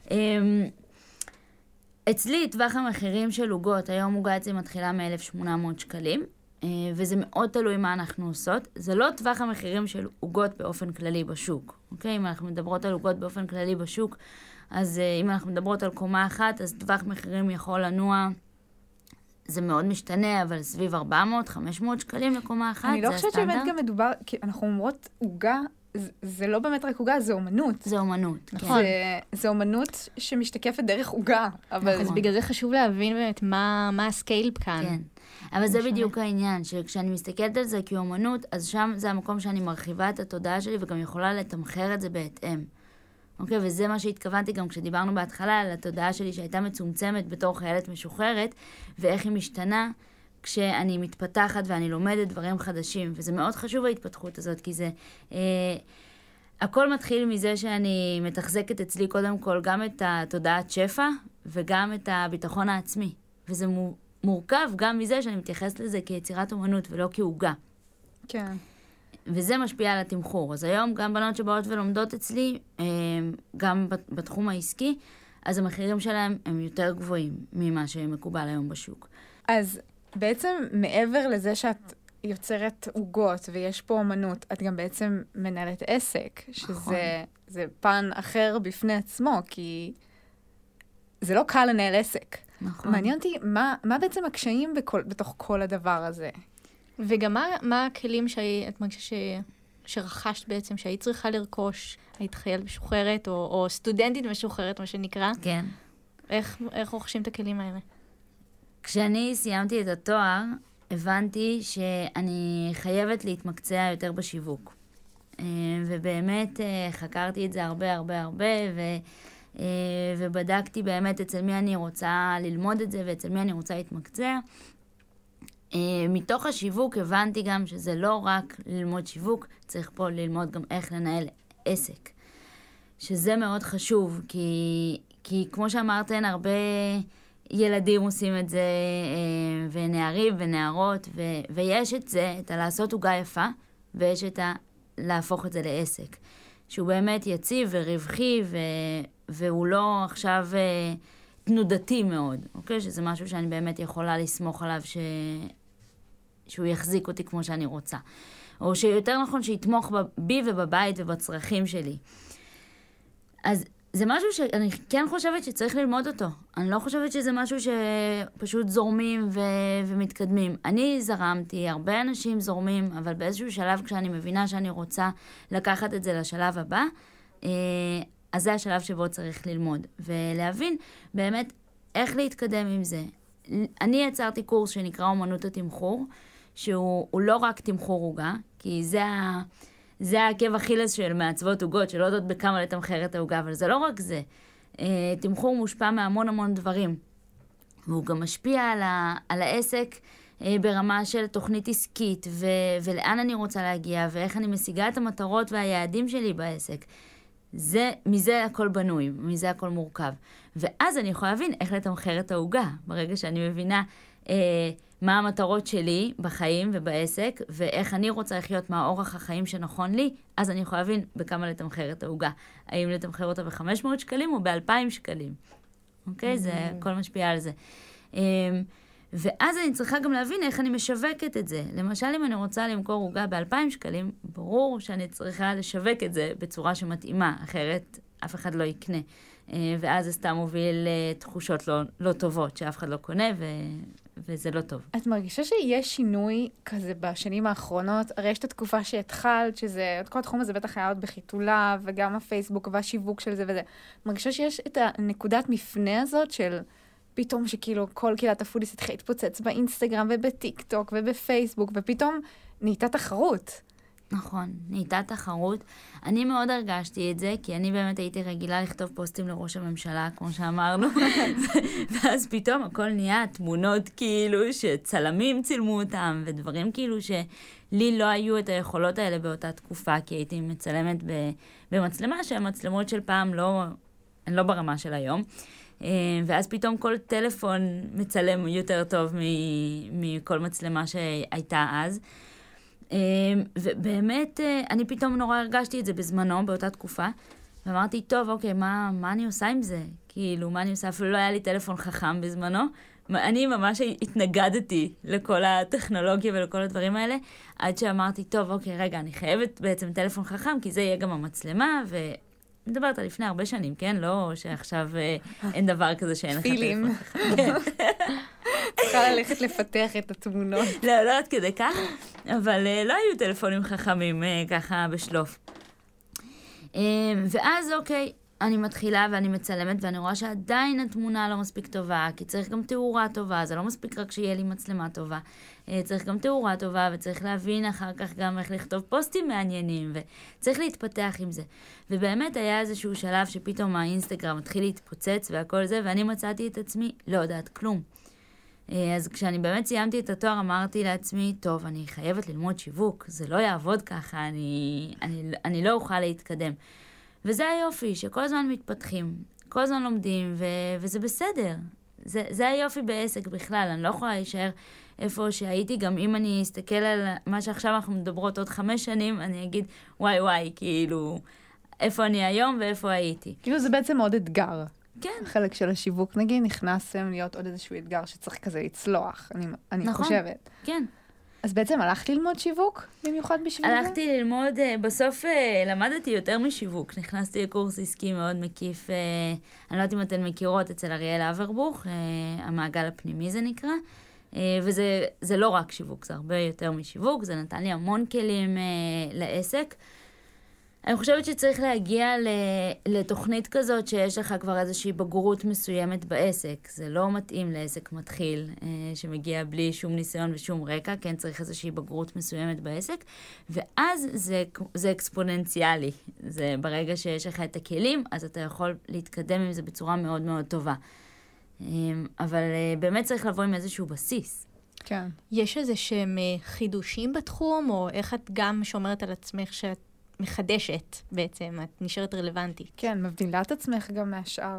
אצלי, טווח המחירים של עוגות, היום עוגה אצלי מתחילה מ-אלף שמונה מאות שקלים, וזה מאוד תלוי מה אנחנו עושות. זה לא טווח המחירים של עוגות באופן כללי בשוק. אוקיי? אם אנחנו מדברות על עוגות באופן כללי בשוק, אז אם אנחנו מדברות על קומה אחת, אז טווח מחירים יכול לנוע, זה מאוד משתנה, אבל סביב ארבע מאות חמש מאות שקלים לקומה אחת, זה הסטנדרט. אני לא חושבת שבאמת גם מדובר, כי אנחנו אומרות עוגה, זה לא באמת רק עוגה, זה אומנות. זה אומנות, נכון. זה אומנות שמשתקפת דרך עוגה. אז בגלל זה חשוב להבין באמת מה הסקייל כאן. כן, אבל זה בדיוק העניין, שכשאני מסתכלת על זה כאומנות, אז שם זה המקום שאני מרחיבה את התודעה שלי, וגם יכולה לתמחר את זה בהתאם. אוקיי, וזה מה שהתכוונתי גם כשדיברנו בהתחלה, על התודעה שלי שהייתה מצומצמת בתור חיילת משוחררת, ואיך היא משתנה כשאני מתפתחת ואני לומדת דברים חדשים. וזה מאוד חשוב ההתפתחות הזאת, כי זה... אה, הכל מתחיל מזה שאני מתחזקת אצלי קודם כל גם את התודעת שפע, וגם את הביטחון העצמי. וזה מורכב גם מזה שאני מתייחסת לזה כיצירת אומנות ולא כעוגה. כן. וזה משפיע על התמחור. אז היום גם בנות שבאות ולומדות אצלי, גם בתחום העסקי, אז המחירים שלהם הם יותר גבוהים ממה שמקובל היום בשוק. אז בעצם מעבר לזה שאת יוצרת עוגות ויש פה אומנות, את גם בעצם מנהלת עסק, שזה זה פן אחר בפני עצמו, כי זה לא קל לנהל עסק. נכון. מעניין אותי, מה, מה בעצם הקשיים בכל, בתוך כל הדבר הזה? וגם מה, מה הכלים שאת מרגישה ש... שרכשת בעצם, שהיית צריכה לרכוש, היית חיילת משוחררת, או, או סטודנטית משוחררת, מה שנקרא? כן. איך, איך רוכשים את הכלים האלה? כשאני סיימתי את התואר, הבנתי שאני חייבת להתמקצע יותר בשיווק. ובאמת חקרתי את זה הרבה הרבה הרבה, ו... ובדקתי באמת אצל מי אני רוצה ללמוד את זה, ואצל מי אני רוצה להתמקצע. מתוך השיווק הבנתי גם שזה לא רק ללמוד שיווק, צריך פה ללמוד גם איך לנהל עסק. שזה מאוד חשוב, כי, כי כמו שאמרתן, הרבה ילדים עושים את זה, ונערים ונערות, ו, ויש את זה, את הלעשות עוגה יפה, ויש את ה... להפוך את זה לעסק. שהוא באמת יציב ורווחי, ו, והוא לא עכשיו תנודתי מאוד, אוקיי? שזה משהו שאני באמת יכולה לסמוך עליו ש... שהוא יחזיק אותי כמו שאני רוצה. או שיותר נכון שיתמוך בי ובבית ובצרכים שלי. אז זה משהו שאני כן חושבת שצריך ללמוד אותו. אני לא חושבת שזה משהו שפשוט זורמים ו... ומתקדמים. אני זרמתי, הרבה אנשים זורמים, אבל באיזשהו שלב כשאני מבינה שאני רוצה לקחת את זה לשלב הבא, אז זה השלב שבו צריך ללמוד. ולהבין באמת איך להתקדם עם זה. אני יצרתי קורס שנקרא אומנות התמחור, שהוא לא רק תמחור עוגה, כי זה ה... זה העקב אכילס של מעצבות עוגות, שלא יודעות בכמה לתמחר את העוגה, אבל זה לא רק זה. תמחור מושפע מהמון המון דברים. והוא גם משפיע על, ה, על העסק ברמה של תוכנית עסקית, ו, ולאן אני רוצה להגיע, ואיך אני משיגה את המטרות והיעדים שלי בעסק. זה, מזה הכל בנוי, מזה הכל מורכב. ואז אני יכולה להבין איך לתמחר את העוגה, ברגע שאני מבינה אה, מה המטרות שלי בחיים ובעסק, ואיך אני רוצה לחיות מהאורח החיים שנכון לי, אז אני יכולה להבין בכמה לתמחר את העוגה. האם לתמחר אותה ב-חמש מאות שקלים או ב-אלפיים שקלים. אוקיי? זה הכל משפיע על זה. ואז אני צריכה גם להבין איך אני משווקת את זה. למשל, אם אני רוצה למכור עוגה ב-אלפיים שקלים, ברור שאני צריכה לשווק את זה בצורה שמתאימה, אחרת אף אחד לא יקנה. ואז זה סתם מוביל תחושות לא, לא טובות, שאף אחד לא קונה, ו... וזה לא טוב. את מרגישה שיש שינוי כזה בשנים האחרונות? הרי יש את התקופה שהתחלת, שזה, כל התחום הזה בטח היה עוד בחיתולה, וגם הפייסבוק והשיווק של זה וזה. מרגישה שיש את הנקודת מפנה הזאת של פתאום שכאילו כל קהילת הפודיס התחילה להתפוצץ באינסטגרם ובטיק טוק ובפייסבוק, ופתאום נהייתה תחרות. נכון, נהייתה תחרות. אני מאוד הרגשתי את זה, כי אני באמת הייתי רגילה לכתוב פוסטים לראש הממשלה, כמו שאמרנו. ואז פתאום הכל נהיה תמונות כאילו שצלמים צילמו אותם, ודברים כאילו שלי לא היו את היכולות האלה באותה תקופה, כי הייתי מצלמת במצלמה שהמצלמות של פעם לא, הן לא ברמה של היום. ואז פתאום כל טלפון מצלם יותר טוב מכל מצלמה שהייתה אז. ובאמת, אני פתאום נורא הרגשתי את זה בזמנו, באותה תקופה, ואמרתי, טוב, אוקיי, מה, מה אני עושה עם זה? כאילו, מה אני עושה? אפילו לא היה לי טלפון חכם בזמנו. אני ממש התנגדתי לכל הטכנולוגיה ולכל הדברים האלה, עד שאמרתי, טוב, אוקיי, רגע, אני חייבת בעצם טלפון חכם, כי זה יהיה גם המצלמה, ו... מדברת על לפני הרבה שנים, כן? לא שעכשיו אין דבר כזה שאין לך טלפון חכם. כן. צריכה ללכת לפתח את התמונות. לא, לא עד כדי כך, אבל לא היו טלפונים חכמים ככה בשלוף. ואז, אוקיי, אני מתחילה ואני מצלמת, ואני רואה שעדיין התמונה לא מספיק טובה, כי צריך גם תאורה טובה, זה לא מספיק רק שיהיה לי מצלמה טובה. צריך גם תאורה טובה, וצריך להבין אחר כך גם איך לכתוב פוסטים מעניינים, וצריך להתפתח עם זה. ובאמת היה איזשהו שלב שפתאום האינסטגרם מתחיל להתפוצץ והכל זה, ואני מצאתי את עצמי לא יודעת כלום. אז כשאני באמת סיימתי את התואר, אמרתי לעצמי, טוב, אני חייבת ללמוד שיווק, זה לא יעבוד ככה, אני, אני, אני לא אוכל להתקדם. וזה היופי, שכל הזמן מתפתחים, כל הזמן לומדים, ו, וזה בסדר. זה, זה היופי בעסק בכלל, אני לא יכולה להישאר איפה שהייתי, גם אם אני אסתכל על מה שעכשיו אנחנו מדברות עוד חמש שנים, אני אגיד, וואי וואי, כאילו, איפה אני היום ואיפה הייתי. כאילו זה בעצם עוד אתגר. כן. החלק של השיווק, נגיד, נכנסם להיות עוד איזשהו אתגר שצריך כזה לצלוח, אני, אני נכון, חושבת. כן. אז בעצם הלכת ללמוד שיווק במיוחד בשביל זה? הלכתי ללמוד, בסוף למדתי יותר משיווק. נכנסתי לקורס עסקי מאוד מקיף, אני לא יודעת אם אתן מכירות, אצל אריאל אברבוך, המעגל הפנימי זה נקרא, וזה זה לא רק שיווק, זה הרבה יותר משיווק, זה נתן לי המון כלים לעסק. אני חושבת שצריך להגיע לתוכנית כזאת שיש לך כבר איזושהי בגרות מסוימת בעסק. זה לא מתאים לעסק מתחיל שמגיע בלי שום ניסיון ושום רקע, כן צריך איזושהי בגרות מסוימת בעסק, ואז זה, זה אקספוננציאלי. זה ברגע שיש לך את הכלים, אז אתה יכול להתקדם עם זה בצורה מאוד מאוד טובה. אבל באמת צריך לבוא עם איזשהו בסיס. כן. יש איזה שהם חידושים בתחום, או איך את גם שומרת על עצמך שאת מחדשת בעצם, את נשארת רלוונטית. כן, מבדילה את עצמך גם מהשאר.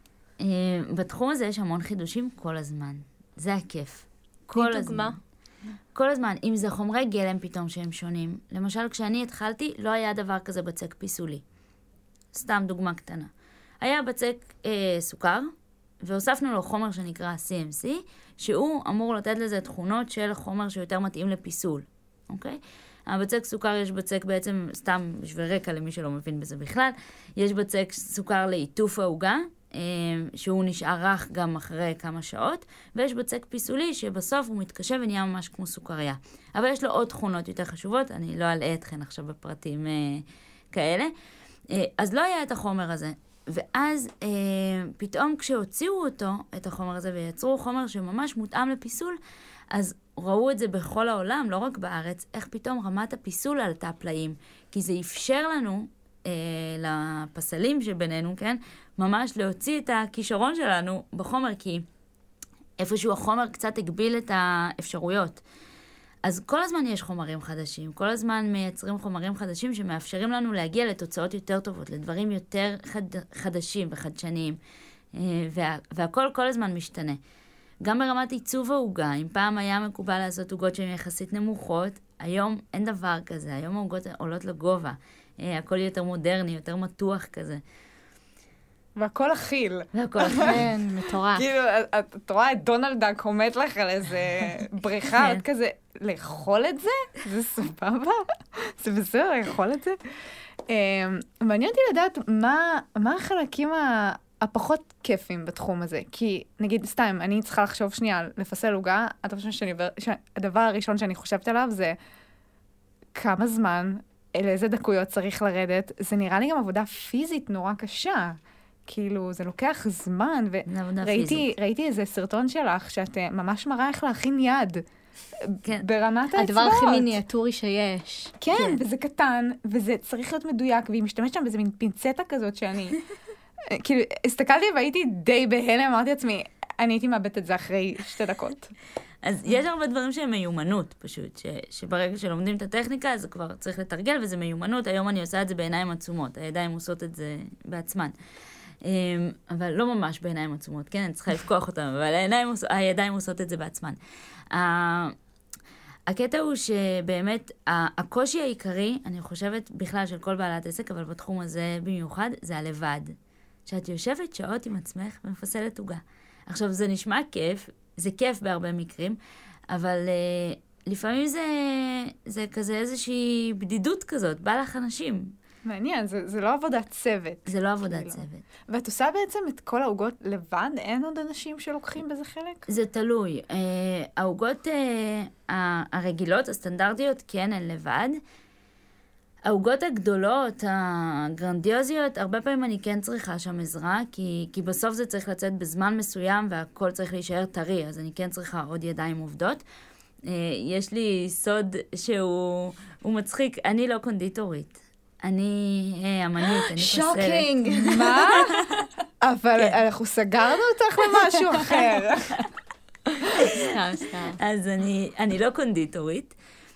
בתחום הזה יש המון חידושים כל הזמן. זה הכיף. כל הזמן. כל הזמן. אם זה חומרי גלם פתאום שהם שונים. למשל, כשאני התחלתי, לא היה דבר כזה בצק פיסולי. סתם דוגמה קטנה. היה בצק אה, סוכר, והוספנו לו חומר שנקרא סי אם סי, שהוא אמור לתת לזה תכונות של חומר שיותר מתאים לפיסול. אוקיי? הבצק סוכר יש בצק בעצם, סתם בשביל רקע למי שלא מבין בזה בכלל, יש בצק סוכר לעיטוף העוגה, שהוא נשאר רך גם אחרי כמה שעות, ויש בצק פיסולי שבסוף הוא מתקשה ונהיה ממש כמו סוכריה. אבל יש לו עוד תכונות יותר חשובות, אני לא אלאה אתכן עכשיו בפרטים כאלה. אז לא היה את החומר הזה. ואז פתאום כשהוציאו אותו, את החומר הזה, ויצרו חומר שממש מותאם לפיסול, אז ראו את זה בכל העולם, לא רק בארץ, איך פתאום רמת הפיסול עלתה פלאים, כי זה אפשר לנו, אה, לפסלים שבינינו, כן, ממש להוציא את הכישרון שלנו בחומר, כי איפשהו החומר קצת הגביל את האפשרויות. אז כל הזמן יש חומרים חדשים, כל הזמן מייצרים חומרים חדשים שמאפשרים לנו להגיע לתוצאות יותר טובות, לדברים יותר חד, חדשים וחדשניים, אה, וה, והכל כל הזמן משתנה. גם ברמת עיצוב העוגה, אם פעם היה מקובל לעשות עוגות שהן יחסית נמוכות, היום אין דבר כזה, היום העוגות עולות לגובה, הכל יותר מודרני, יותר מתוח כזה. והכל אכיל. והכל אכיל. כן, מטורף. כאילו, את, את רואה את דונלד דאק עומד לך על איזה בריכה, את כזה, לאכול את זה? זה סבבה? זה בסדר לאכול את זה? מעניין אותי לדעת מה, מה החלקים ה... הפחות כיפים בתחום הזה, כי נגיד, סתם, אני צריכה לחשוב שנייה על לפסל עוגה, הדבר הראשון שאני חושבת עליו זה כמה זמן, לאיזה דקויות צריך לרדת, זה נראה לי גם עבודה פיזית נורא קשה, כאילו, זה לוקח זמן, וראיתי איזה סרטון שלך, שאת ממש מראה איך להכין יד, כן. ברמת האצבעות. הדבר הכי מיניאטורי שיש. כן, כן, וזה קטן, וזה צריך להיות מדויק, והיא משתמשת שם באיזה מין פינצטה כזאת שאני... כאילו, הסתכלתי והייתי די בהלם, אמרתי לעצמי, אני הייתי מאבדת את זה אחרי שתי דקות. אז יש הרבה דברים שהם מיומנות, פשוט, ש, שברגע שלומדים את הטכניקה, אז כבר צריך לתרגל, וזה מיומנות. היום אני עושה את זה בעיניים עצומות, הידיים עושות את זה בעצמן. אבל לא ממש בעיניים עצומות, כן? אני צריכה לפקוח אותם, אבל הידיים, הידיים עושות את זה בעצמן. הקטע הוא שבאמת, הקושי העיקרי, אני חושבת בכלל של כל בעלת עסק, אבל בתחום הזה במיוחד, זה הלבד. שאת יושבת שעות עם עצמך ומפסלת עוגה. עכשיו, זה נשמע כיף, זה כיף בהרבה מקרים, אבל uh, לפעמים זה, זה כזה איזושהי בדידות כזאת, בא לך אנשים. מעניין, זה, זה לא עבודת צוות. זה לא עבודת צוות. ואת עושה בעצם את כל העוגות לבד? אין עוד אנשים שלוקחים בזה חלק? זה תלוי. Uh, העוגות uh, הרגילות, הסטנדרטיות, כן, הן לבד. העוגות הגדולות, הגרנדיוזיות, הרבה פעמים אני כן צריכה שם עזרה, כי, כי בסוף זה צריך לצאת בזמן מסוים, והכל צריך להישאר טרי, אז אני כן צריכה עוד ידיים עובדות. יש לי סוד שהוא מצחיק, אני לא קונדיטורית. אני אמנית, אני פסלת. שוקינג! מה? אבל אנחנו סגרנו אותך למשהו אחר. סתם, סתם. אז אני, אני לא קונדיטורית.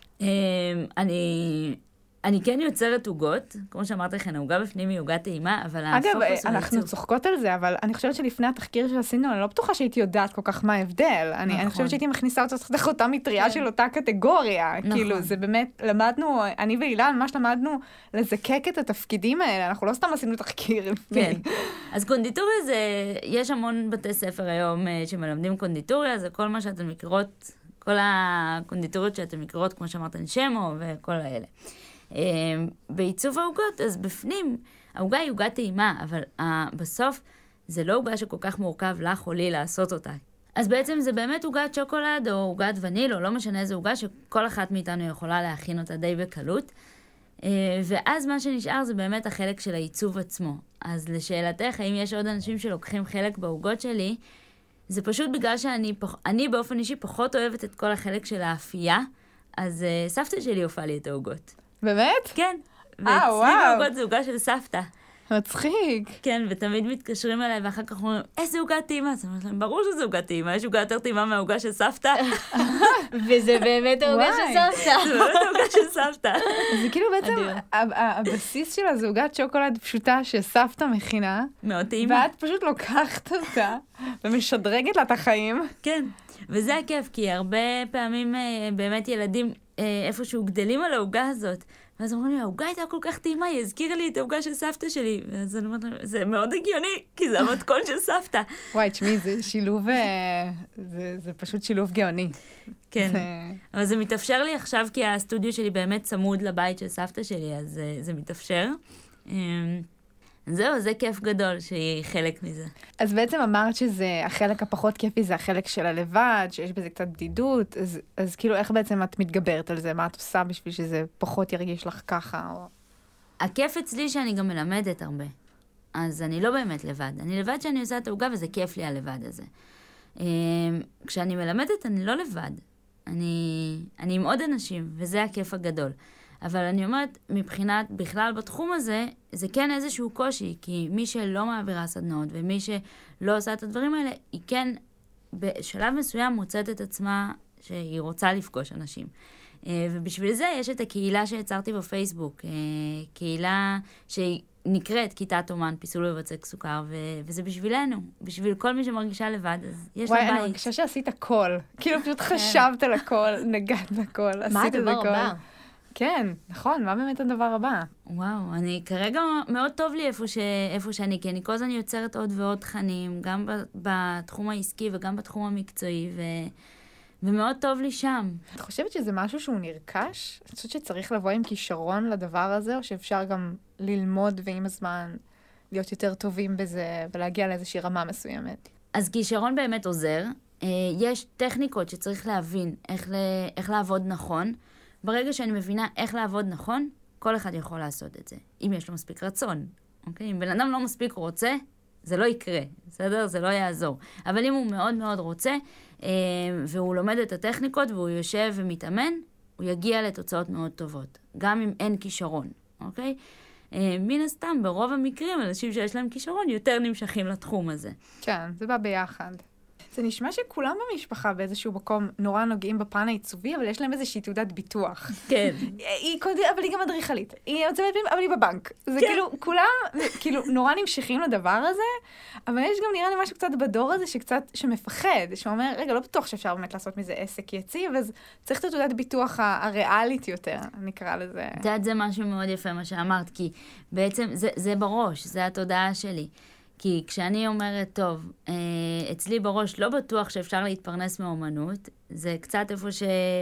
אני... אני כן יוצרת עוגות, כמו שאמרת לכם, העוגה בפנים היא עוגה טעימה, אבל הפוקוס הוא אגב, לעיצוב. אנחנו צוחקות על זה, אבל אני חושבת שלפני התחקיר שעשינו, אני לא בטוחה שהייתי יודעת כל כך מה ההבדל. אני, אני חושבת שהייתי מכניסה אותך אותה מטריה של אותה קטגוריה. כאילו, זה באמת, למדנו, אני ואילן, ממש למדנו לזקק את התפקידים האלה, אנחנו לא סתם עשינו תחקיר. כן. אז קונדיטוריה זה, יש המון בתי ספר היום שמלמדים קונדיטוריה, זה כל מה שאתם מכירות, כל הקונדיטוריות שאתם מכירות, כמו שאמרת, נשמו וכל האלה. בעיצוב העוגות, אז בפנים, העוגה היא עוגה טעימה, אבל uh, בסוף זה לא עוגה שכל כך מורכב לך או לי לעשות אותה. אז בעצם זה באמת עוגת שוקולד או עוגת וניל, או לא משנה איזה עוגה שכל אחת מאיתנו יכולה להכין אותה די בקלות. Uh, ואז מה שנשאר זה באמת החלק של העיצוב עצמו. אז לשאלתך, האם יש עוד אנשים שלוקחים חלק בעוגות שלי, זה פשוט בגלל שאני פח... אני באופן אישי פחות אוהבת את כל החלק של האפייה, אז uh, סבתא שלי הופעה לי את העוגות. באמת? כן. אה, וואו. ואצלי בעוגות זה עוגה של סבתא. מצחיק. כן, ותמיד מתקשרים אליי, ואחר כך אומרים, איזה עוגה טעימה? אז אני אומרת להם, ברור שזה עוגה טעימה, יש עוגה יותר טעימה מהעוגה של סבתא. וזה באמת העוגה של סבתא. זה באמת העוגה של סבתא. זה כאילו בעצם, הבסיס שלה זה עוגת שוקולד פשוטה שסבתא מכינה. מאוד טעימה. ואת פשוט לוקחת אותה ומשדרגת לה את החיים. כן, וזה הכיף, כי הרבה פעמים באמת ילדים איפשהו גדלים על העוגה הזאת. ואז אומרים לי, העוגה הייתה כל כך טעימה, היא הזכירה לי את העוגה של סבתא שלי. ואז אני אומרת, זה מאוד הגיוני, כי זה המתכון של סבתא. וואי, תשמעי, זה שילוב, זה, זה פשוט שילוב גאוני. כן, זה... אבל זה מתאפשר לי עכשיו, כי הסטודיו שלי באמת צמוד לבית של סבתא שלי, אז זה, זה מתאפשר. זהו, זה כיף גדול שהיא חלק מזה. אז בעצם אמרת שזה, החלק הפחות כיפי זה החלק של הלבד, שיש בזה קצת בדידות, אז, אז כאילו איך בעצם את מתגברת על זה? מה את עושה בשביל שזה פחות ירגיש לך ככה? או... הכיף אצלי שאני גם מלמדת הרבה. אז אני לא באמת לבד. אני לבד שאני עושה את העוגה וזה כיף לי הלבד הזה. כשאני מלמדת אני לא לבד. אני, אני עם עוד אנשים, וזה הכיף הגדול. אבל אני אומרת, מבחינת, בכלל בתחום הזה, זה כן איזשהו קושי, כי מי שלא מעבירה סדנאות, ומי שלא עושה את הדברים האלה, היא כן בשלב מסוים מוצאת את עצמה שהיא רוצה לפגוש אנשים. ובשביל זה יש את הקהילה שיצרתי בפייסבוק, קהילה שהיא נקראת כיתת אומן, פיסול ובצק סוכר, ו- וזה בשבילנו, בשביל כל מי שמרגישה לבד, אז יש לה בית. וואי, אני חושבת שעשית הכל. כאילו פשוט חשבת על הכל, נגעת הכל, עשית את הכל. מה הדבר הבא? כן, נכון, מה באמת הדבר הבא? וואו, אני כרגע מאוד טוב לי איפה, ש... איפה שאני, כי אני כל הזמן יוצרת עוד ועוד תכנים, גם בתחום העסקי וגם בתחום המקצועי, ו... ומאוד טוב לי שם. את חושבת שזה משהו שהוא נרכש? את חושבת שצריך לבוא עם כישרון לדבר הזה, או שאפשר גם ללמוד ועם הזמן להיות יותר טובים בזה ולהגיע לאיזושהי רמה מסוימת? אז כישרון באמת עוזר. יש טכניקות שצריך להבין איך, ל... איך לעבוד נכון. ברגע שאני מבינה איך לעבוד נכון, כל אחד יכול לעשות את זה, אם יש לו מספיק רצון. אוקיי? אם בן אדם לא מספיק רוצה, זה לא יקרה, בסדר? זה לא יעזור. אבל אם הוא מאוד מאוד רוצה, אה, והוא לומד את הטכניקות, והוא יושב ומתאמן, הוא יגיע לתוצאות מאוד טובות, גם אם אין כישרון, אוקיי? אה, מן הסתם, ברוב המקרים, אנשים שיש להם כישרון יותר נמשכים לתחום הזה. כן, זה בא ביחד. זה נשמע שכולם במשפחה באיזשהו מקום נורא נוגעים בפן העיצובי, אבל יש להם איזושהי תעודת ביטוח. כן. היא קודם, אבל היא גם אדריכלית. היא יוצאת פעמים, אבל היא בבנק. זה כאילו, כולם, כאילו, נורא נמשכים לדבר הזה, אבל יש גם נראה לי משהו קצת בדור הזה שקצת, שמפחד, שאומר, רגע, לא בטוח שאפשר באמת לעשות מזה עסק יציב, אז צריך את התעודת ביטוח הריאלית יותר, נקרא לזה. את יודעת, זה משהו מאוד יפה מה שאמרת, כי בעצם זה, זה בראש, זה התודעה שלי. כי כשאני אומרת, טוב, אצלי בראש לא בטוח שאפשר להתפרנס מאומנות, זה קצת איפה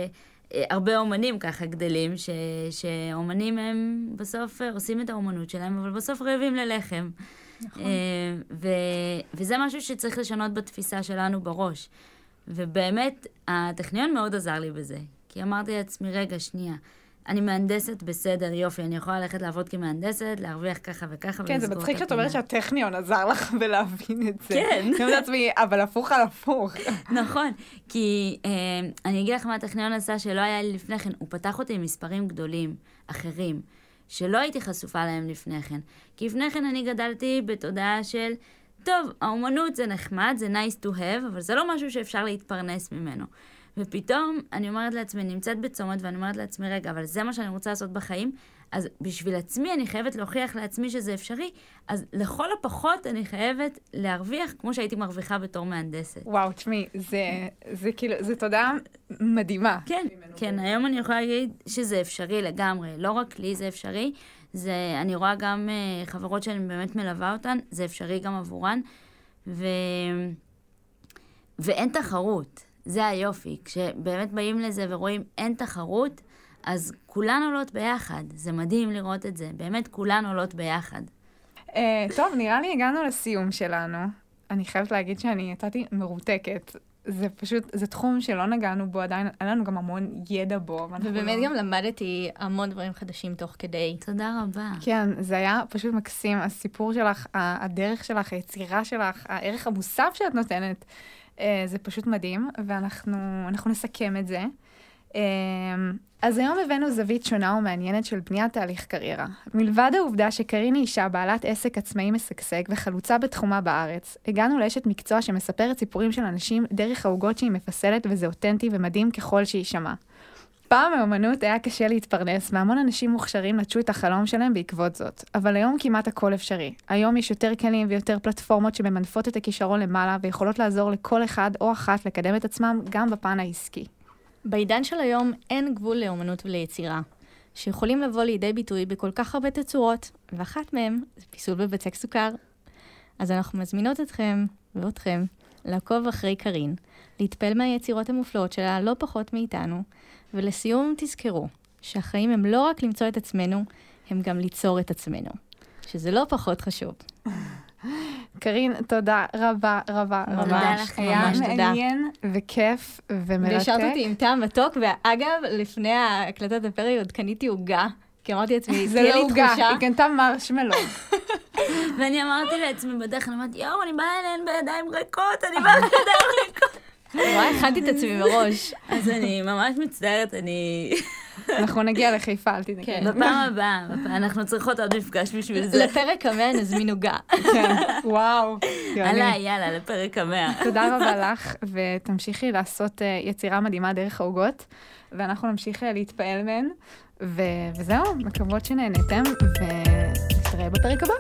שהרבה אומנים ככה גדלים, ש... שאומנים הם בסוף עושים את האומנות שלהם, אבל בסוף רעבים ללחם. נכון. ו... וזה משהו שצריך לשנות בתפיסה שלנו בראש. ובאמת, הטכניון מאוד עזר לי בזה. כי אמרתי לעצמי, רגע, שנייה, אני מהנדסת בסדר, יופי, אני יכולה ללכת לעבוד כמהנדסת, להרוויח ככה וככה. כן, זה מצחיק שאת אומרת שהטכניון עזר לך בלהבין את זה. כן. אני אומרת לעצמי, אבל הפוך על הפוך. נכון, כי אה, אני אגיד לך מה הטכניון עשה שלא היה לי לפני כן, הוא פתח אותי עם מספרים גדולים, אחרים, שלא הייתי חשופה להם לפני כן. כי לפני כן אני גדלתי בתודעה של, טוב, האומנות זה נחמד, זה nice to have, אבל זה לא משהו שאפשר להתפרנס ממנו. ופתאום אני אומרת לעצמי, נמצאת בצומת, ואני אומרת לעצמי, רגע, אבל זה מה שאני רוצה לעשות בחיים, אז בשביל עצמי אני חייבת להוכיח לעצמי שזה אפשרי, אז לכל הפחות אני חייבת להרוויח כמו שהייתי מרוויחה בתור מהנדסת. וואו, תשמעי, זה, זה כאילו, זה תודה מדהימה. כן, כן, היום אני יכולה להגיד שזה אפשרי לגמרי, לא רק לי זה אפשרי, זה, אני רואה גם uh, חברות שאני באמת מלווה אותן, זה אפשרי גם עבורן, ו... ואין תחרות. זה היופי. כשבאמת באים לזה ורואים אין תחרות, אז כולן עולות ביחד. זה מדהים לראות את זה. באמת כולן עולות ביחד. Uh, טוב, נראה לי הגענו לסיום שלנו. אני חייבת להגיד שאני יצאתי מרותקת. זה פשוט, זה תחום שלא נגענו בו עדיין, אין לנו גם המון ידע בו. ובאמת לא... גם למדתי המון דברים חדשים תוך כדי. תודה רבה. כן, זה היה פשוט מקסים. הסיפור שלך, הדרך שלך, היצירה שלך, הערך המוסף שאת נותנת, זה פשוט מדהים, ואנחנו אנחנו נסכם את זה. אז היום הבאנו זווית שונה ומעניינת של בניית תהליך קריירה. מלבד העובדה שקרין היא אישה בעלת עסק עצמאי משגשג וחלוצה בתחומה בארץ, הגענו לאשת מקצוע שמספרת סיפורים של אנשים דרך העוגות שהיא מפסלת, וזה אותנטי ומדהים ככל שהיא שמע. פעם האמנות היה קשה להתפרנס, והמון אנשים מוכשרים נטשו את החלום שלהם בעקבות זאת. אבל היום כמעט הכל אפשרי. היום יש יותר כלים ויותר פלטפורמות שממנפות את הכישרון למעלה, ויכולות לעזור לכל אחד או אחת לקדם את עצמם גם בפן העסקי. בעידן של היום אין גבול לאמנות וליצירה, שיכולים לבוא לידי ביטוי בכל כך הרבה תצורות, ואחת מהם זה פיסול בבצק סוכר. אז אנחנו מזמינות אתכם ואתכם לעקוב אחרי קרין, להתפעל מהיצירות המופלאות שלה לא פחות מאיתנו, ולסיום תזכרו שהחיים הם לא רק למצוא את עצמנו, הם גם ליצור את עצמנו, שזה לא פחות חשוב. קרין, תודה רבה רבה רבה. תודה לך, ממש תודה. היה מעניין וכיף ומרתק. וישרת אותי עם טעם מתוק, ואגב, לפני הקלטת הפרק עוד קניתי עוגה, כי אמרתי לעצמי, תהיה לי תחושה. זה לא עוגה, היא קנתה מרשמלו. ואני אמרתי לעצמי בדרך, אני אמרתי, יואו, אני באה אליהן בידיים ריקות, אני באה בידיים ריקות. וואי, הכנתי את עצמי מראש. אז אני ממש מצטערת, אני... אנחנו נגיע לחיפה, אל תדאגי. בפעם הבאה, אנחנו צריכות עוד מפגש בשביל זה. לפרק המאה נזמין עוגה. כן, וואו. יאללה, יאללה, לפרק המאה. תודה רבה לך, ותמשיכי לעשות יצירה מדהימה דרך העוגות, ואנחנו נמשיך להתפעל מהן, וזהו, מקוות שנהנתם, ונתראה בפרק הבא.